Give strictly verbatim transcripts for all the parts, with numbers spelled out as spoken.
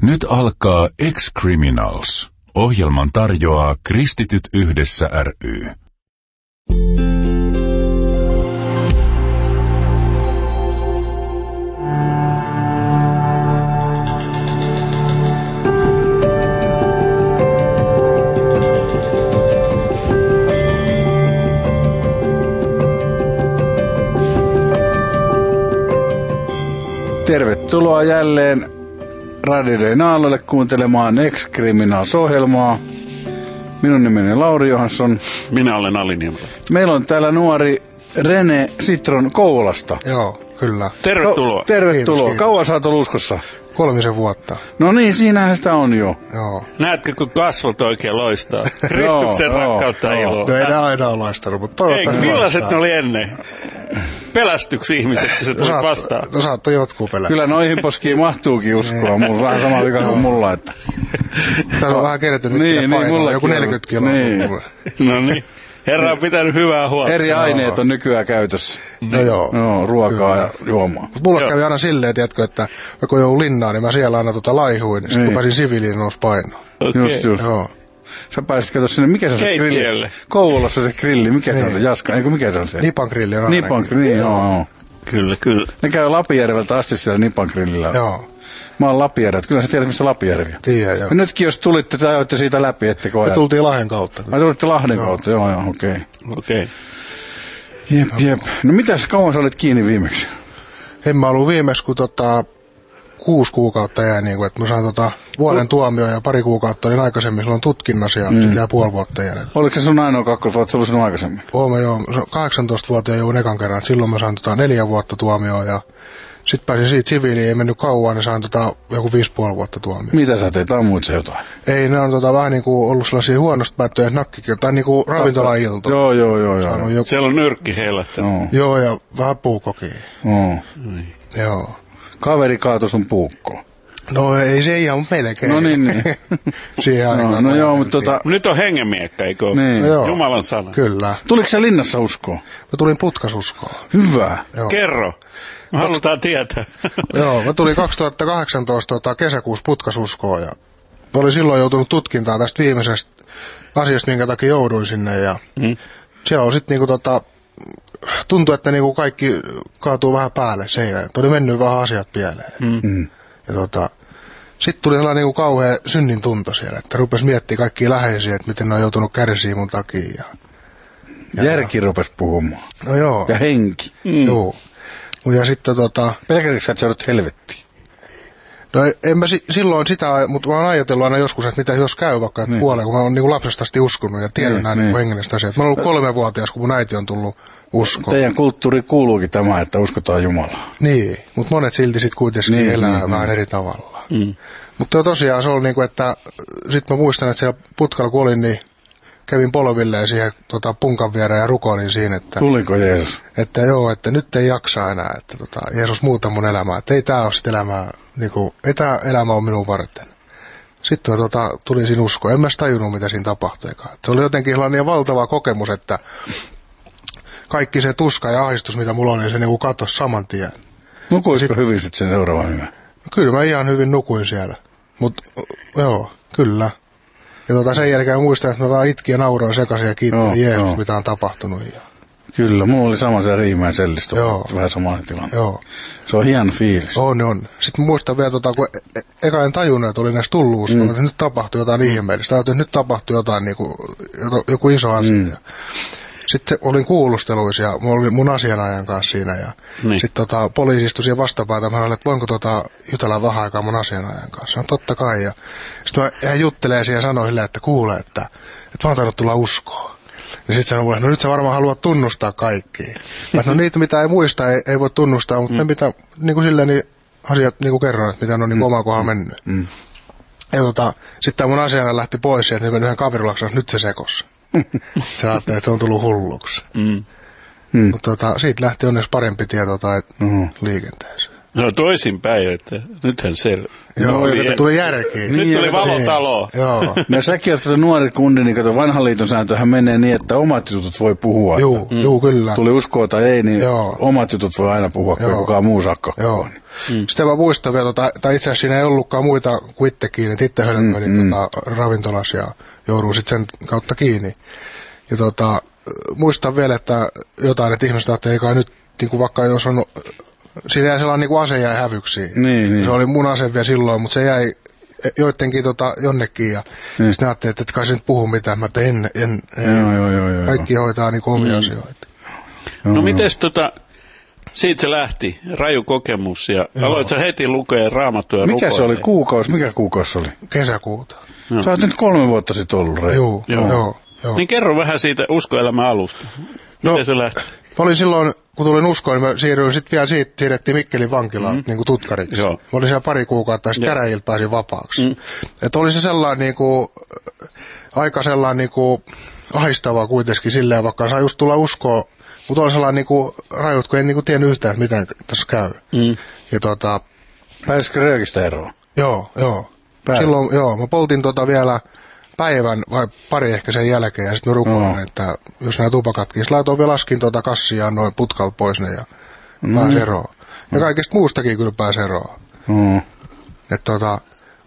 Nyt alkaa Ex-Criminals. Ohjelman tarjoaa Kristityt yhdessä ry. Tervetuloa jälleen Radio Dayn aalloille kuuntelemaan Ex-Criminals-ohjelmaa. Minun nimeni on Lauri Johansson. Minä olen Ali Niemelä. Meillä on täällä nuori Rene Citron Kouvolasta. Joo, kyllä. Tervetuloa. Ka- tervetuloa. Kiitos, kiitos. Kauan sä oot ollut uskossa? Kolmisen vuotta. No niin, siinähän sitä on jo. Joo. Näetkö, kun kasvot oikein loistaa? Kristuksen Joo, rakkautta joo, iloa. No ei ne aina ole loistanut, mutta Ei, toivottavasti millaiset loistaa. ne oli ennen? Pelästyks ihmiset, kun se tuli saat- vastaan? No saattoi jotkut pelää. Kyllä noihin poskiin mahtuukin uskoa. Mulla on vähän sama vika kuin mulla. Että... Tässä on vähän kertynyt Niin, niin, niin, painoa. mullakin Joku on. neljäkymmentä kiloa. Niin. Niin. No niin. Herra on pitänyt hyvää huolta. Eri aineet on nykyään käytössä. No joo. No, ruokaa ja juomaa. Mut mulla Joo. kävi aina silleen, tiedätkö, että kun joudun linnaan, niin mä siellä aina tota laihuin. Sitten Niin. kun pääsin siviiliin, niin nousi painoa. Okei. Just, just. Joo. Sä pääsit katsoa sinne, mikä se on se grilli? Keittiölle. Kouvolassa se grilli, mikä se on se Niin. Jaska? Eikö mikä se on se? Nipan grilli on aina. Nipan grilli, niin joo, joo. Kyllä, kyllä. Ne käy Lapijärveltä asti siellä Nipan grillillä. Joo. Mä oon Lapijärveltä. Kyllä sä tiedät, missä Lapijärvi on. Tiedän, joo. Ja nytkin jos tulitte, te ajoitte siitä läpi, ettekö Me ajat. tultiin Lahden kautta. Ai tulitte Lahden Joo. kautta, joo joo, okei. Okay. Okei. Jep, jep. No mitäs, kauan sä olit kiinni viimeksi? En mä ollut viimeksi, kun tota, kuusi kuukautta jäi, niin kuin, että mä sain tota, vuoden tuomio ja pari kuukautta olin aikaisemmin silloin tutkinnassa ja mm. sitten jää puoli vuotta jäljellä. Oliko se sun ainoa kakkos, vai oot sä ollut sinun aikaisemmin? Oon joo, kahdeksantoistavuotiaan joudun ekan kerran, silloin mä sain tota, neljä vuotta tuomioa ja sitten pääsin siitä siviiliin, ei mennyt kauan, niin sain tota, joku viisi puoli vuotta tuomioa. Mitä sä teit, ammuit sä jotain? Ei, ne on tota, vähän niin kuin ollut sellaisia huonosti päättyjä nakkikin, tai niin kuin ravintolailto. Joo, joo, joo, joo. No, joku, Siellä on nyrkki heilähtänyt. Joo, joo, ja vähän puukokia. joo. Joo. Kaveri kaatui sun puukkoon. No ei se ihan, mutta melkein. No niin, niin. Siihen No, aikaan. no joo, mutta tota, Nyt on hengenmiekka, eikö ole? niin. No joo. Jumalan sana. Kyllä. Tuliko sä linnassa uskoon? Mä tulin putkasuskoon. Hyvä. Joo. Kerro. Me halutaan tietää. Joo, mä tulin kaksituhattakahdeksantoista tota, kesäkuussa putkasuskoon ja mä olin silloin joutunut tutkintaan tästä viimeisestä asiasta, minkä takia jouduin sinne ja Mm. siellä on sitten niinku tota, tuntui, että niinku kaikki kaatuu vähän päälle seinään, että oli mennyt vähän asiat pieleen. Mm. Ja tota, sitten tuli sellainen niinku kauhea synnin tunto siellä, että rupesi miettimään kaikkia läheisiä, että miten ne on joutunut kärsiä mun takia. Ja, ja, Järki rupesi puhumaan. no joo, Ja henki. Mm. joo. Ja sitten tota, Pelkäsitkö sä, että sä joudut helvettiin? no en mä si- silloin sitä, mutta mä oon ajatellut aina joskus, että mitä jos käy vaikka, että Niin. kuolee, kun mä oon niinku lapsesta asti uskonut ja tiedän Niin, nämä niin. niinku hengelliset asiat. Mä oon ollut kolmevuotias, kun mun äiti on tullut uskoon. Teidän kulttuuri kuuluukin tämä, että uskotaan Jumalaa. Niin, mutta monet silti sitten kuitenkin Niin, niin, elää niin, vähän niin. eri tavalla. Mm. Mutta tosiaan se oli niinku, että sit mä muistan, että siellä putkalla kun olin, niin kävin polvilleen siihen tota, punkan viereen ja rukoilin siinä, että, Tuliko Jeesus? että joo, että nyt ei jaksa enää, että tota, Jeesus muuta mun elämää, että ei tää ole sit elämää, niinku, ei tää elämä ole minun varten. Sitten mä tota, tulin siinä uskoon, en mä edes tajunnut mitä siinä tapahtuikaan. Et se oli jotenkin sellainen niin valtava kokemus, että kaikki se tuska ja ahdistus, mitä mulla oli, se niinku katosi saman tien. Nukuisiko hyvin sitten sen seuraavan yön? No, kyllä mä ihan hyvin nukuin siellä, mutta joo, kyllä. Ja tota, sen jälkeen muistan, että mä vaan itkin ja nauroin sekaisin ja kiittelin Joo, Jeesus, joo. mitä on tapahtunut. Ja, Kyllä, mulla oli sama se Riimäen sellistä. Joo. Vähän sama tilanne. joo, Se on hieno fiilis. on, on. Sitten mä muistan vielä, tota, kun e- e- eka en tajunnut, että oli näistä tullut uskoon, mm. että nyt tapahtui jotain ihmeellistä, että nyt tapahtui jotain, niin kuin, joku iso asia. Mm. Sitten olin kuulusteluissa ja mulla oli mun asianajan kanssa siinä ja Niin. sitten tota, poliisi istui siihen vastapäätä. Mä sanoin, että voinko tota, jutella vähän aikaa mun asianajan kanssa. No totta kai. Ja sitten mä jäin juttelemaan siihen ja sanoin silleen, että kuule, että, että mä oon tainnut tulla uskoon. Ja sitten sanoi mulle, no nyt sä varmaan haluat tunnustaa kaikki. Mä no niitä mitä ei muista ei, ei voi tunnustaa, mutta mm. ne mitä niin kuin silleen niin asiat niin kuin kerron, että mitä ne on niin kuin omaan kohdalla mennyt. Mm. Ja tota, sitten mun asianajan lähti pois ja että ne meni yhden kaverilla, nyt se sekosi. Se ajattelee, että se on tullut hulluksi. Mm. Mm. Mutta tota, siitä lähti onneksi parempi tieto tai Mhm. liikenteeseen. No toisinpäin, että nythän se... Joo, oli, että tuli järkiin. Nyt Niin, tuli valotalo. Niin, joo. No säkin oot kato nuori kundi, niin kato vanhan liiton sääntöhän menee niin, että omat jutut voi puhua. Juu, mm. juu, kyllä. Tuli uskoa tai ei, niin Joo. omat jutut voi aina puhua, kun kukaan muu sakko. Joo. Mm. Sitten mä muistan vielä, tota, tai itse asiassa siinä ei ollutkaan muita kuin itse kiinni, että itse hölmöilin mm, tota, ravintolassa ja joudun sitten sen kautta kiinni. Ja tota, muistan vielä, että jotain, että ihmiset ajattelee, eikä nyt, niin kuin vaikka jos on, siinä jäi sellainen niin kuin ase jäi hävyksiin. Niin, niin. Se oli mun ase vielä silloin, mutta se jäi joidenkin tota, jonnekin ja niin. Sitten ajattelin, että et kai se nyt puhu mitään, mä en, en, en. Joo, joo, joo, joo, kaikki joo. hoitaa niin omia mm. asioita. No joo, mites tota, siitä se lähti, raju kokemus ja joo. Aloit sä heti lukea Raamattua. Mikä se oli kuukausi, mikä kuukausi se oli? Kesäkuuta. Joo. Sä oot nyt kolme vuotta sitten ollut, Rei. Joo, joo. joo, joo. Niin kerro vähän siitä uskoelämän alusta. Miten no, se lähti? Mä olin silloin, kun tulin uskoon, niin mä siirryin sitten vielä siitä, siirrettiin Mikkelin vankilaan mm-hmm. niin kuin tutkariksi. Joo. Mä olin siellä pari kuukautta ja sitten käräjiltä pääsin vapaaksi. Mm. Että oli se sellainen niin kuin, aika sellainen niin kuin ahistava kuitenkin silleen, vaikka saa just tulla uskoon, mutta oli sellainen niin kuin rajut, kun en niin kuin tiennyt yhtään, miten tässä käy. Mm. Ja tota... Pääsisikö röökistä eroon? Joo, joo. Pääs. Silloin, joo, mä poltin tota vielä päivän vai pari ehkä sen jälkeen ja sitten mä rukoilin, no. että jos nämä tupakatkin, sitten laitoin vielä laskin tuota kassia noin putkalla pois ne ja no. pääsi eroon. Ja kaikesta muustakin kyllä pääsi eroon. No. Että tota,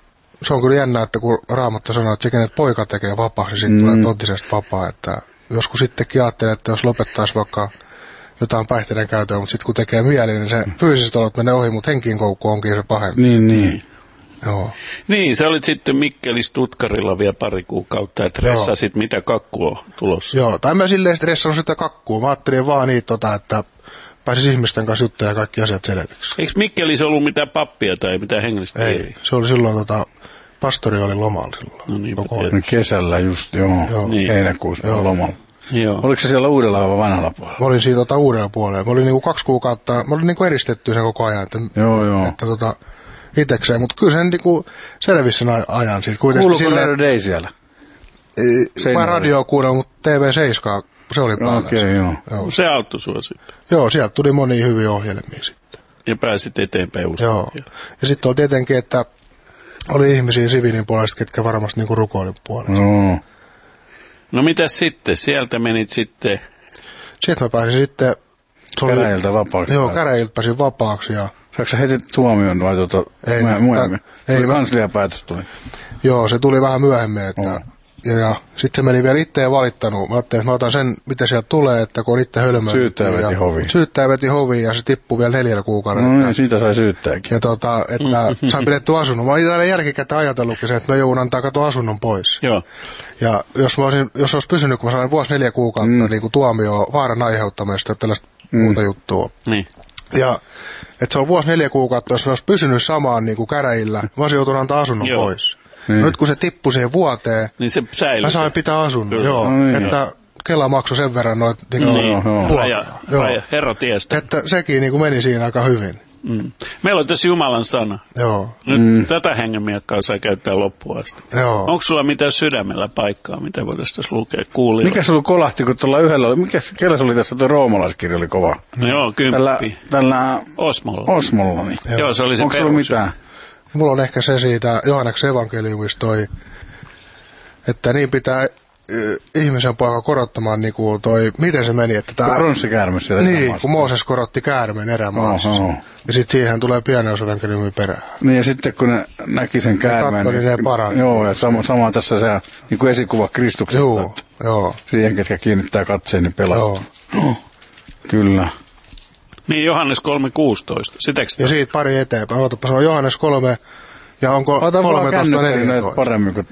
se on kyllä jännä, että kun Raamattu sanoo, että se kenet poika tekee vapaaksi, niin sitten mm. tulee totisesti vapaa. Että joskus sittenkin ajattelee, että jos lopettaisi vaikka jotain päihteiden käytöä, mutta sitten kun tekee mieli, niin se fyysiset olot menee ohi, mutta henkiin koukku onkin se pahempi. Niin, niin. Joo. Niin, sä olit sitten Mikkelis Tutkarilla vielä pari kuukautta, että ressasit mitä kakkua tulossa. Joo, tai mä silleen stressannut sitä kakkua. Mä ajattelin vaan niitä, tota, että pääsis ihmisten kanssa juttuja ja kaikki asiat selviksi. Eikö Mikkelis ollut mitään pappia tai mitään hengellistä? Ei, se oli silloin, tota, pastori oli lomalla silloin. No niin, kesällä just, joo, joo. Niin. Heinäkuussa joo. lomalla. Joo. Oliko se siellä uudella vai vanhalla puolella? Mä olin siitä tota, uudella puolella. Mä olin niinku kaksi kuukautta, mä olin niinku eristetty sen koko ajan. Että, joo, joo. Että, tota, itekseen, mutta kyllä sen niinku selvisi sen ajan siitä. Kuuluuko Radio Day siellä? Ei, mä radioa kuunnellut, mutta T V seitsemän, se oli päällä. Okei, okay, joo. joo. Se auttoi sua sitten. Joo, sieltä tuli monia hyviä ohjelmia sitten. Ja pääsit eteenpäin usein. Joo. Ja sitten oli tietenkin, että oli ihmisiä siviilin puolesta, ketkä varmasti niinku rukoilin puolesta. No. No mitäs sitten? Sieltä menit sitten... Sitten mä pääsin sitten... Käräjiltä vapaaksi. Joo, käräjiltä pääsin vapaaksi ja... Saatko sä heti tuomion vai tuota... Ei, myöhemmin? Ei, kansliapäätös tuli. Joo, se tuli vähän myöhemmin, että... Oh. Ja, ja sitten se meni vielä itse valittanut. Mä ajattelin, että mä otan sen, mitä sieltä tulee, että kun on itse hölmöä. Syyttäjä veti hoviin. Syyttäjä veti hoviin ja se tippui vielä neljällä kuukaudella. No niin, siitä sai syyttäjäkin. Ja tota, että sain pidetty asunnon. Mä olin täällä järkikäteen ajatellutkin sen, että mä joudun antaa kato asunnon pois. Joo. Ja jos mä olisin, jos olisi pysynyt, kun mä sain vuosi neljä kuukautta mm. niin kuin tuomio vaaran aiheuttamista ja tällaista mm. muuta juttua. Niin. Ja että se on vuosi neljä kuukautta, jos mä olisi pysynyt samaan niin kuin käräjillä, mä olisin joutunut antaa asunnon joo. pois. Niin. No nyt kun se tippui siihen vuoteen, niin se säilyi. Mä sain pitää asunnon, joo. No niin, että joo. Kela maksoi sen verran noita niin, niin. Raja, raja, herra tiestä. Että sekin niin kuin meni siinä aika hyvin. Mm. Meillä on tässä Jumalan sana. Joo. Nyt mm. tätä hengenmiekkaa saa käyttää loppuun asti. Joo. Onko sulla mitään sydämellä paikkaa, mitä voitaisiin tässä lukea kuulijoille? Mikä sulla kolahti, kun tuolla yhdellä oli, mikä kellä se oli tässä, tuo roomalaiskirja oli kova? No joo, kymppi. Tällä, tällä Osmolla. Osmolla, niin. Joo, joo se oli se onko sulla mitään? Mulla on ehkä se siitä Johanneksen evankeliumista toi, että niin pitää ihmisen poika korottamaan niin kuin toi, miten se meni, että tää... Pronssikäärme siellä Niin, erämaassa. kun Mooses korotti käärmeen erämaassa. Oho. Ja sitten siihen tulee pieneus evankeliumi perään. Niin, ja sitten kun ne näki sen käärmeen... Ne kattoi, niin ne parani. Joo, ja sama, sama tässä se niin kuin esikuva Kristuksesta. Joo, joo. Siihen, ketkä kiinnittää katseen, niin pelastuu. Joo. Kyllä. Niin, Johannes kolme kuusitoista. Sitäks ja siitä pari eteenpäin. Ootapa, se on Johannes kolme, ja onko kolmetoista neljätoista. Paremmin, kun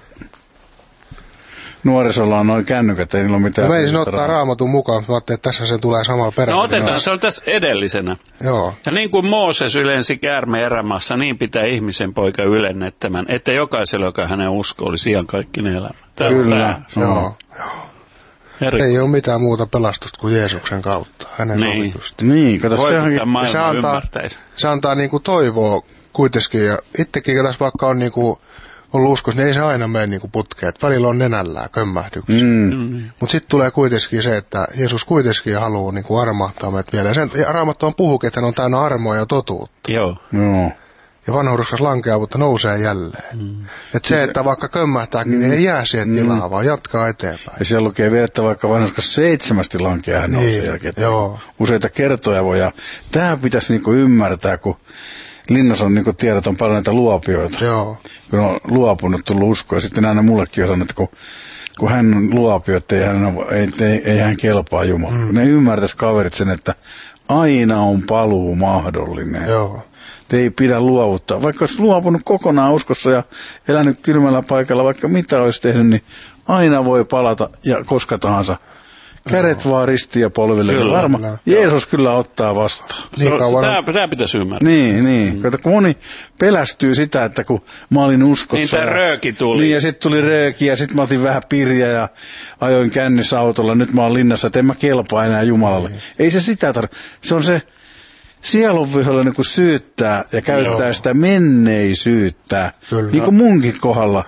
nuorisolla on noin kännykät, ei niillä ole mitään... Mä menisin ottaa Raamatun mukaan, mä ajattelin, että tässä se tulee samalla perällä. No otetaan, se on tässä edellisenä. Joo. Ja niin kuin Mooses ylensi käärmeen erämaassa, niin pitää ihmisen poika ylennettämän, että jokaisella, joka hänen usko, olisi iankaikkinen elämä. Tämä Kyllä. Joo, joo. Eri. Ei ole mitään muuta pelastusta kuin Jeesuksen kautta, hänen niin. sovitusta. Niin, kato, se, on, se antaa, se antaa niinku toivoa kuitenkin, ja itsekin tässä vaikka on niinku ollut uskossa, niin ei se aina mene niin kuin putkeen. Välillä on nenällään kömmähdyksiä. Mm. Mutta sitten tulee kuitenkin se, että Jeesus kuitenkin haluaa niin kuin armahtaa meidät vielä. Sen, ja Raamattu on puhukin, että hän on täynnä armoa ja totuutta. Joo. Joo. Ja vanhuudessa lankeaa, mutta nousee jälleen. Mm. Että se, että vaikka kömmähtääkin, mm. niin ei jää siihen tilaa, mm. vaan jatkaa eteenpäin. Ja siellä lukee vielä, että vaikka vanhuudessa seitsemästi lankeaa, hän nousee niin, jälkeen. Joo. Useita kertoja voi. Ja tämä pitäisi niinku ymmärtää, kun linnassa on, niin kuin tiedät, on paljon näitä luopioita. Joo. Kun on luopunut, tullut uskoa. Ja sitten aina mullekin on sanonut, että kun, kun hän on luopio, että ei hän, ei, ei, ei hän kelpaa Jumala. Mm. Ne ymmärtäisi kaverit sen, että aina on paluu mahdollinen. Joo. Te ei pidä luovuttaa. Vaikka olisi luopunut kokonaan uskossa ja elänyt kylmällä paikalla, vaikka mitä olisi tehnyt, niin aina voi palata ja koska tahansa. Kädet no. vaan ristiin ja polville. Kyllä, varma. Kyllä. Jeesus kyllä ottaa vastaan. Niin tämä, tämä pitäisi ymmärtää. Niin, niin. Mm. Kato, kun moni pelästyy sitä, että kun mä olin uskossa. Niin tämä rööki tuli. Niin, ja sitten tuli rööki ja sitten mä otin vähän pirjaa ja ajoin kännissä autolla. Nyt mä oon linnassa, että en mä kelpaa enää Jumalalle. Niin. Ei se sitä tarvitse. Se on se sielunvihollinen, kun syyttää ja käyttää Joo. sitä menneisyyttä. Kyllä. Niin kuin munkin kohdalla.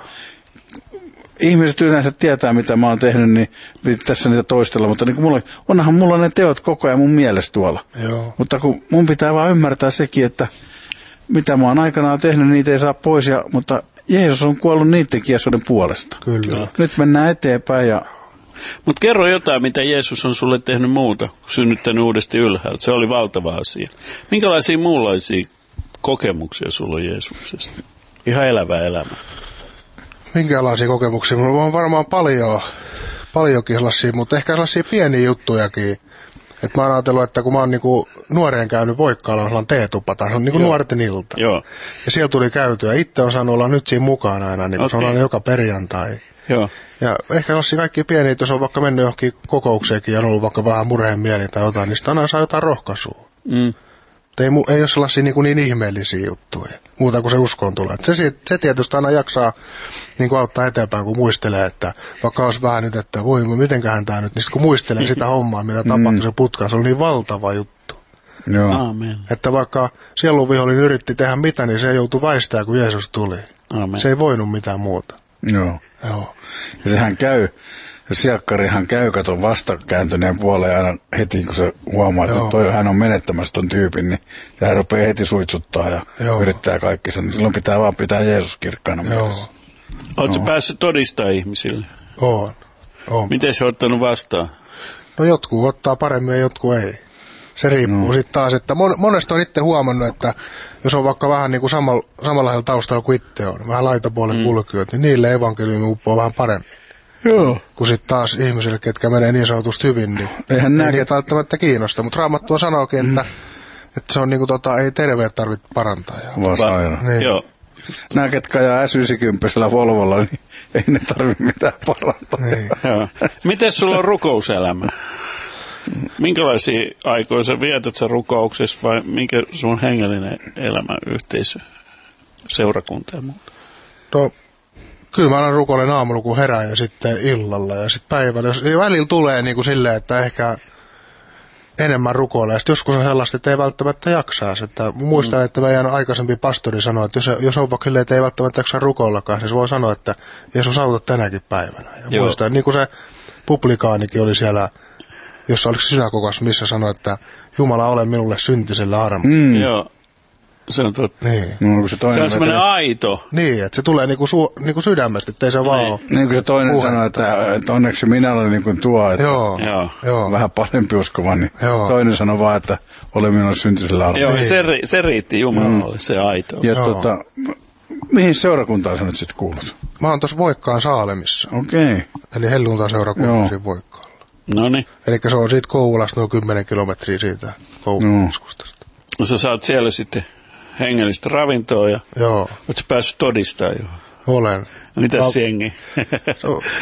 Ihmiset yleensä tietää, mitä mä oon tehnyt, niin tässä niitä toistella, mutta niin kuin mulla, onhan mulla ne teot koko ajan mun mielessä tuolla. Joo. Mutta kun mun pitää vaan ymmärtää sekin, että mitä mä oon aikanaan tehnyt, niitä ei saa pois, ja, mutta Jeesus on kuollut niidenkin asioiden puolesta. Kyllä. Nyt mennään eteenpäin. Ja... Mutta kerro jotain, mitä Jeesus on sulle tehnyt muuta, synnyttänyt uudesti ylhäältä. Se oli valtava asia. Minkälaisia muunlaisia kokemuksia sulla on Jeesuksesta? Ihan elävä elämä. Minkälaisia kokemuksia? Mulla on varmaan paljon, paljonkin sellaisia, mutta ehkä sellaisia pieniä juttujakin. Että mä oon ajatellut, että kun mä oon niinku nuoreen käynyt Voikkaalla, on sellainen teetupa, tai se on niinku nuorten ilta. Joo. Ja siellä tuli käytyä. Itse on saanut olla nyt siinä mukana aina, niin okay. Se on aina joka perjantai. Joo. Ja ehkä sellaisia kaikki pieniä, jos on vaikka mennyt johonkin kokoukseenkin ja on ollut vaikka vähän murheen mieli tai jotain, niin sitten aina saa jotain rohkaisua. Mm. Ei, ei ole sellaisia niin, niin ihmeellisiä juttuja, muuta kuin se uskoon tulee. Se, se tietysti aina jaksaa niin kuin auttaa eteenpäin, kun muistelee, että vaikka olisi vähän nyt, että voi, mitenköhän tämä nyt, niin kun muistelee sitä hommaa, mitä tapahtui se putkaan, se on niin valtava juttu. Joo. Amen. Että vaikka sielunvihollinen yritti tehdä mitä, niin se joutui väistämään, kun Jeesus tuli. Amen. Se ei voinut mitään muuta. Joo. Joo. Ja sehän käy. Ja siakkarihan käy katon vastakääntyneen puoleen aina heti, kun se huomaa, että toi, hän on menettämässä ton tyypin, niin hän rupeaa heti suitsuttaa ja Joo. yrittää kaikki sen. Silloin pitää vaan pitää Jeesus kirkkaana mielessä. Oletko no. päässyt todistamaan ihmisille? Oon. Oon. Miten se on ottanut vastaan? No jotkut ottaa paremmin ja jotkut ei. Se riippuu no. sitten taas, että mon, monesti on itse huomannut, että jos on vaikka vähän niin kuin samalla, samanlaisella taustalla kuin itse on, vähän laitapuolen mm. kulkijoita, niin niille evankeliumi uppoo vähän paremmin. Joo. Kun sitten taas ihmisille, ketkä menee niin sanotusti hyvin, niin eihän ei niitä välttämättä kiinnosta. Mutta Raamattu sanookin, että, mm. että se on niin kuin tota, ei terveet tarvitse parantaa. Vaan sairaan. Niin. Joo. Nämä, ketkä ajaa S yhdeksänkymmentä Volvolla, niin ei ne tarvitse mitään parantaa. Niin. Joo. Miten sulla on rukouselämä? Minkälaisia aikoja sä vietät sä rukouksessa vai minkä sun hengellinen elämä, yhteisö, seurakunta ja muuta? No, kyllä mä aina rukoilen aamulla, kun herään ja sitten illalla ja sitten päivällä. Ja välillä tulee niin kuin silleen, että ehkä enemmän rukoilee. Ja joskus on sellaista, että ei välttämättä jaksaa. Että muistan, mm. että meidän aikaisempi pastori sanoi, että jos, jos on vaikka silleen, että ei välttämättä jaksaa rukoillakaan, niin se voi sanoa, että Jeesus auta tänäkin päivänä. Ja muistan, niin kuin se publikaanikin oli siellä, jossa oliko se synagogassa, missä sanoi, että Jumala ole minulle syntisellä armo. Mm. Joo. Se on totta. Niin. No, se, se on semmoinen aito. Niin, että se tulee niinku, su, niinku sydämestä, ettei se vaan ole. Niin kuin se toinen puhetta. Sanoi, että, että onneksi minä olen niin kuin tuo, että Joo. Joo. vähän parempi uskova, niin Joo. toinen sanoi vaan, että ole minulle syntisellä armo. Joo, niin. se, se riitti Jumalalle, mm. se aito. Ja tota, mihin seurakuntaan sä nyt sitten kuulut? Mä oon tuossa Voikkaan Saalemissa. Okei. Okay. Eli helluntai-seurakunta siinä Voikkaalla. Noniin. Eli se on siitä Kouvolasta noin kymmenen kilometriä siitä Kouvolan keskustasta. No sä saat siellä sitten hengellistä ravintoa ja Joo. oot sä päässyt todistamaan jo? Olen. Mitäs Val... jengi? no,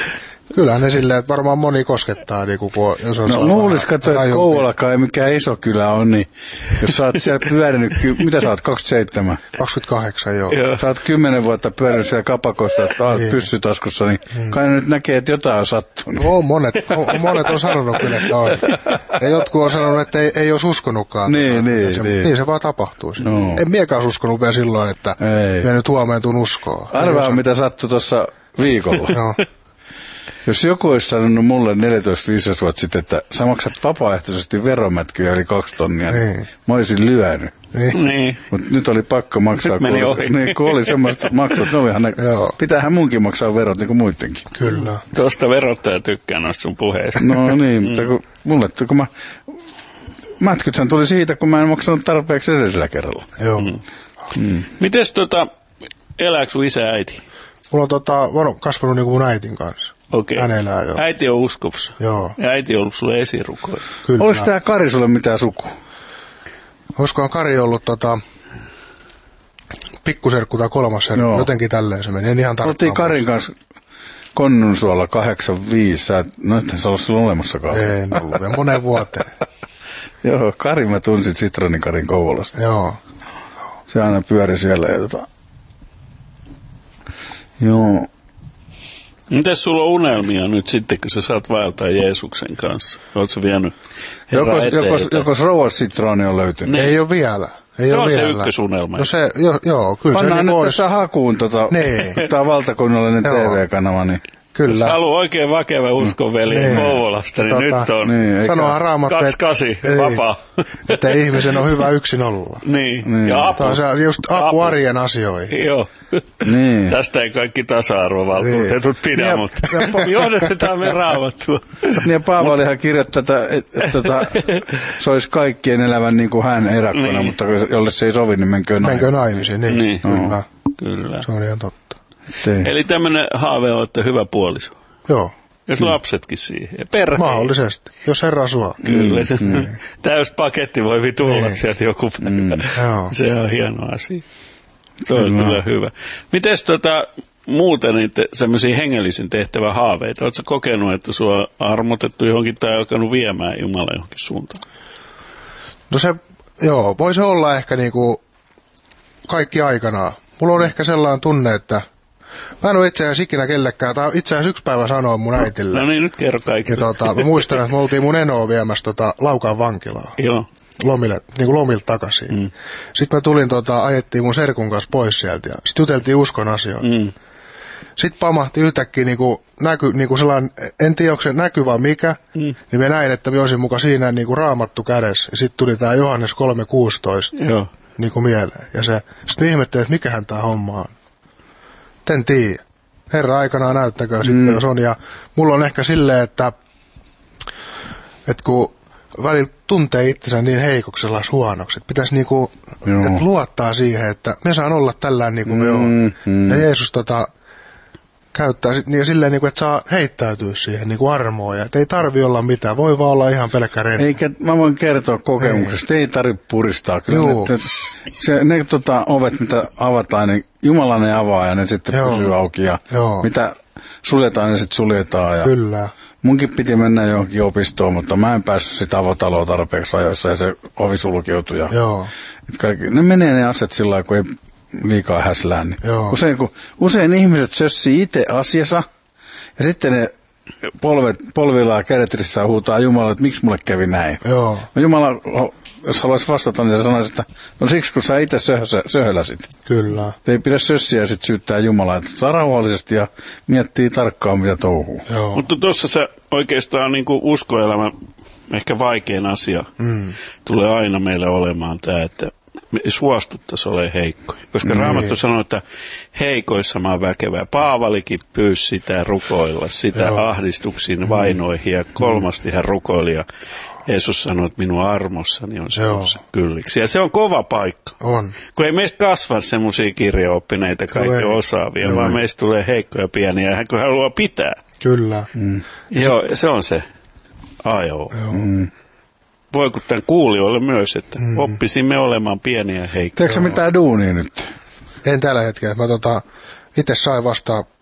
Kyllähän ne silleen, että varmaan moni koskettaa, niin kun, jos on... No luulisiko, että Kouvolakaan ei mikään iso kylä on, niin jos sä oot siellä pyörinyt, mitä sä oot, kaksikymmentäseitsemän? kaksikymmentäkahdeksan, joo. Joo. Sä oot kymmenen vuotta pyörinyt siellä kapakossa, että oot Niin. pyssytaskussa, niin Hmm. kai nyt näkee, että jotain on sattunut. No, on monet, on, monet on sanonut kyllä, että on. Ja jotkut on sanonut, että ei, ei olisi uskonutkaan. Niin, tota, niin, se, niin. niin se vaan tapahtuu. No. En miekaan uskonut vielä silloin, että Ei. minä nyt huomenna tuun uskoon. Arvaa, mitä sattui tuossa viikolla. No, Jos joku olisi sanonut mulle neljätoista viisitoista vuotta sitten, että sä maksat vapaaehtoisesti veromätkyjä eli kaksi tonnia, niin Niin. mä olisin lyönyt. niin. Niin. Mutta nyt oli pakko maksaa, Nyt meni kun, ohi. oli, niin, kun oli semmoista maksut, ne olihan ne, Joo. pitäähän munkin maksaa verot niin kuin muidenkin. Kyllä. Tuosta verottaja tykkää noista sun puheista. No niin, mutta kun mulle, kun mä, mätkythän tuli siitä, kun mä en maksanut tarpeeksi edellisellä kerralla. Joo. Mm. Mites tota, elääkö sun isä ja äiti? Mulla on tota, mä oon kasvanut niin kuin mun äitin kanssa. Okei. Hän elää jo. Äiti on uskossa. Joo. Ja äiti on ollut sulle esirukoja. Kyllä. Oliko tää Kari sulle mitään sukua? Olisikohan Kari ollut tota, pikkuserkku tai kolmas serkku, Joo. jotenkin tälleen se meni. En ihan tarkkaan. Oltiin Karin kanssa Konnunsuolla kahdeksankymmentäviisi, sä et, no ethän sä ollut silloin olemassakaan. Ei en ollut vielä monen vuoteen. Joo, Kari mä tunsin Citronin Karin Kouvolasta. Joo. Se aina pyöri siellä ja tota... Joo. Mites sulla on unelmia nyt sitten, kun sä saat vaeltaa Jeesuksen kanssa? Oletko sä vienyt Herran Jokos, eteen jokos, jotain? jokos rouva Citroni on löytynyt. Niin. Ei ole vielä. Ei Se ole on se vielä. ykkösunelma. No se, jo, joo, kyllä Pannaan se nyt niin tässä hakuun tota, Niin. tää valtakunnallinen Joo. T V-kanava, niin Jos Kyllä. haluaa oikein vakeva uskonveli Niin. Kouvolasta, niin Tota, nyt on niin, eikä- Sanoa Raamattu, kaksi kasi, ei, vapaa. että ihmisen on hyvä yksin olla. niin. Niin. Ja apu. Tämä on se just apu Apu. arjen asioihin. Joo. niin. Tästä ei kaikki tasa-arvovaltuutetut pidä, Ja- mutta johdetetaan me Raamattua. Niin ja Paavalihan kirjoittaa, että et, et, tota, se olisi kaikkien elävän niin kuin hän erakkona, Niin. mutta jolle se ei sovi, niin menköön näin. Menkö naimisiin? Niin, Niin. kyllä. Kyllä. Se on ihan totta. Eli tämmöinen haave on, että hyvä puoliso. Joo, Jos lapsetkin siihen. Ja perhe. mahdollisesti. Jos Herra suo. Kyllä. Se, täys paketti voi tulla Niin. sieltä joku päivä. Joo. Se on hieno asia. Se on kyllä hyvä. Mites tota, muuten niitä semmoisia hengellisen tehtävän haaveita? Oletko kokenut, että sua on armotettu johonkin tai alkanut viemään Jumala johonkin suuntaan? No se, joo, voi se olla ehkä niinku kaikki aikanaan. Mulla on ehkä sellainen tunne, että mä en ole itse asiassa ikinä kellekään, tai itse asiassa yksi päivä sanoin mun äitille. No niin, nyt kerro Ja kaikille. tota, mä muistan, että me oltiin mun enoa viemässä tota Laukaan vankilaan. Joo. Lomille, niin kuin lomilta takaisin. Mm. Sitten mä tulin, tota, ajettiin mun serkun kanssa pois sieltä ja sitten juteltiin uskon asioita. Mm. Sitten pamahti yhtäkkiä niinku, näky, niinku sellainen, en tiedä onko se näky vai mikä, mm. niin mä näin, että mä olisin muka siinä niinku raamattu kädessä. Ja sitten tuli tää Johannes kolme kuusitoista Joo. niinku mieleen. Ja se, sitten ihmettelin, että mikähän tää homma on. En tiedä. Herra aikanaan näyttäkää sitten, mm. jos on. Ja mulla on ehkä silleen, että, että kun välillä tuntee itsensä niin heikoksi sellais huonoksi, että pitäisi niinku, että luottaa siihen, että me saan olla tällään niin kuin me on. Mm, mm. Ja Jeesus tota, käyttää sit, niin silleen, niin kuin, että saa heittäytyä siihen niin kuin armoon. Ja että ei tarvi olla mitään, voi vaan olla ihan pelkkä renni. Eikä, mä voin kertoa kokemuksesta, ei, ei tarvitse puristaa. Kyllä Joo. ne, se, ne tota, ovet, mitä avataan, niin Jumala ne avaa ja ne sitten Joo. pysyy auki. Ja Joo. mitä suljetaan, ne sitten suljetaan. Ja Kyllä. munkin piti mennä johonkin opistoon, mutta mä en päässyt sitä avotaloa tarpeeksi ajoissa ja se ovi sulkeutui. Ja Joo. et kaikki, ne menee ne asiat sillä lailla, kun ei liikaa häslää. Niin Joo. usein, kun, usein ihmiset sössii itse asiassa ja sitten ne polvet, polvillaan kädet rissään huutaa Jumalalle, että miksi mulle kävi näin. Joo. No Jumala, jos haluaisi vastata, niin se sanoisi, että no siksi kun sä itse söhösä, söhöläsit. Kyllä. Ei pidä sössiä ja sitten syyttää Jumalaa, että saa rauhallisesti ja miettii tarkkaan, mitä touhuu. Joo. Mutta tuossa se oikeastaan niin kuin uskoelämä ehkä vaikein asia mm. tulee aina meille olemaan tämä, että me suostuttaisiin olemaan heikkoja. Koska Niin. Raamattu sanoo, että heikoissa mä oon väkevää. Paavalikin pyysi sitä rukoilla, sitä Joo. ahdistuksiin, vainoihin ja kolmasti hän rukoili ja Jeesus sanoi, että minun armossani on Joo. se kylliksi. Ja se on kova paikka. On. Kun ei meistä kasva semmoisia kirjaoppineita kaikki ei. osaavia, Joo, vaan ei. meistä tulee heikkoja pieniä, hän kun haluaa pitää. Kyllä. Mm. Joo, se on se A ja O. Mm. Voi kun tämän kuulijoille myös, että mm. oppisimme olemaan pieniä ja heikkoja. Teekö sä mitään duunia nyt? En tällä hetkellä. Mä tota, itse sain vasta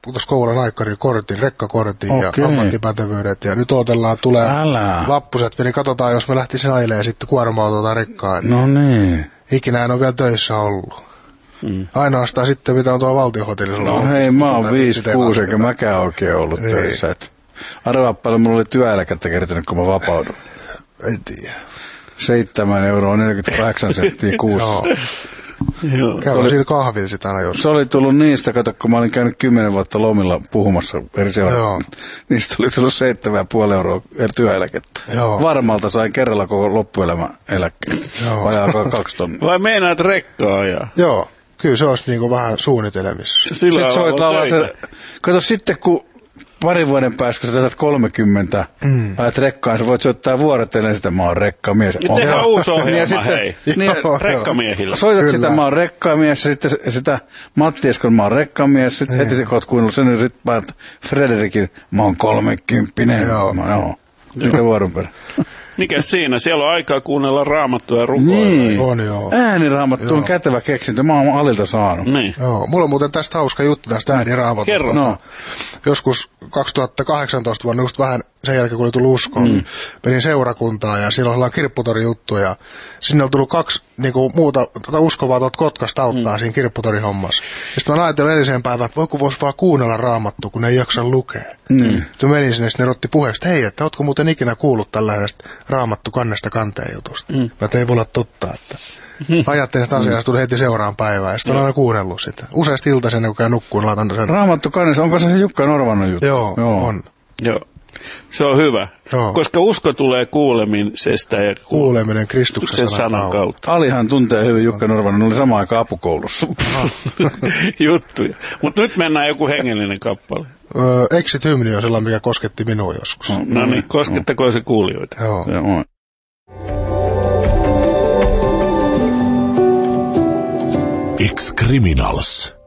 tuossa Kouvolan aikarikortin, rekkakortin Okei. ja ammattipätevyydet. Ja nyt odotellaan, tulee Älä. lappuset, niin katsotaan, jos me lähtisin aileen sitten kuorma-auto tai rekkaa. No niin. Ikinä en ole vielä töissä ollut. Mm. Ainoastaan sitten, mitä on tuolla valtionhotellilla No ollut. hei, mä oon viisi Sitä kuusi, varten. eikä mäkään oikein ollut Ei. töissä. Et arvaa paljon, mulla oli työeläkettä kertynyt, kun mä vapaudun. En tiedä. Seitsemän euroa neljäkymmentäkahdeksan senttiä kuussa. Joo. Joo. Käydään siinä kahvilla sitä aina jos. Se oli tullut niistä, kato, kun mä olin käynyt kymmenen vuotta lomilla puhumassa eri seurassa. Joo. Niistä oli tullut seitsemän ja puoli euroa työeläkettä. Joo. Varmalta sain kerralla koko loppuelämä eläkkeen. Joo. Vajaa kaksi tonnia. Vai meinaat rekkaa ajaa? Joo. Kyllä se olisi niinku vähän suunnitelmissa. Sillä Sitten alalla soit on laulaa töitä. se, kato sitten kun parin vuoden päästä, kun sä täytät kolmekymmentä, mm. ajat rekkaan, sä voit soittaa vuorotellen sitä, mä oon rekkamies. Nyt tehdään uusi ohjelma, Niin ja sitten- hei. niin- Joo, Rekkamiehillä. Soitat Kyllä. sitä, mä oon rekkamies, ja sitten sitä Matti Eskon, mä oon rekkamies, sitten heti se koot kuunnellut sen, niin sitten painat Frederikin, mä oon kolmekymppinen. Joo. Mä, joo. Mikä vuoron perä? Mikä siinä? Siellä on aikaa kuunnella raamattua ja rukoilla. Niin. On joo. Ääniraamattu on Joo. kätevä keksintö, mä oon Alilta saanut. Niin. Joo, mulla on muuten tästä hauska juttu tästä ääniraamatusta. Kerro. No. Joskus kaksituhattakahdeksantoista vuonna, just vähän sen jälkeen kun oli tullut uskoon, mm. menin seurakuntaan ja silloin ollaan kirpputorijuttu ja sinne on tullut kaksi niinku, muuta tota uskovaa tuolta Kotkasta auttaa mm. siinä kirpputorihommassa. Ja sitten mä ajattelin edelliseen päivään, että voiko vois vaan kuunnella raamattua, kun ne ei jaksa lukea. Mm. Sitten menin sinne, sitten ne otti puheeksi, että hei, että ootko muuten ikinä kuullut tällaisesta raamattu kannesta kanteen jutusta? Mm. Mä et ei voi olla totta, että ajattelin, että asiasta tuli heti seuraan päivään ja sitten olen aina kuunnellut sitä. Useasti iltaisin, ennen kuin käyn nukkuun, laitan sen. Raamattu kannessa, onko se se Jukka Norvannon juttu? Joo, Joo, on. Joo. Se on hyvä. Joo. Koska usko tulee kuulemisesta ja Kuuleminen Kristuksen sanan sanan kautta. Alihan tuntee hyvin Jukka Norvannon, oli samaan aikaan apukoulussa. Juttuja. Mutta nyt mennään joku hengellinen kappale. Öö, Exit Hymni on sellainen, mikä kosketti minua joskus. No niin, koskettakoon se kuulijoita. Joo. Se on. Ex-Criminals.